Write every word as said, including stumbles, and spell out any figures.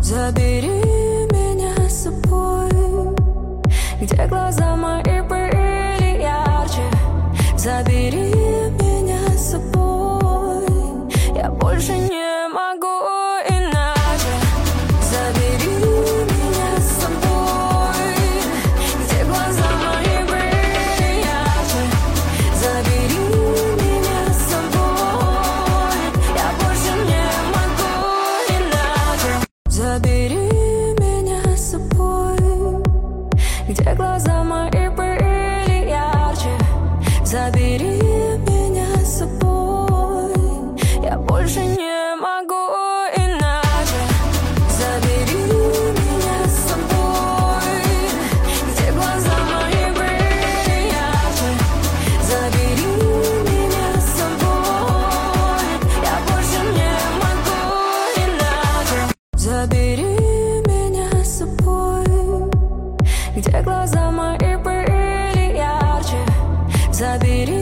Забери меня с собой, где глаза мои были ярче. Забери меня с собой, я больше не могу иначе. Забери меня с собой, где глаза мои были ярче. Забери меня с собой, я больше не могу иначе. Забери меня с собой, где глаза мои были ярче. Забери меня с собой, я больше не могу иначе. Забери меня с собой, где глаза мои были ярче. Забери меня с собой, я больше не могу иначе. Забери меня с собой, где глаза мои были ярче. Забери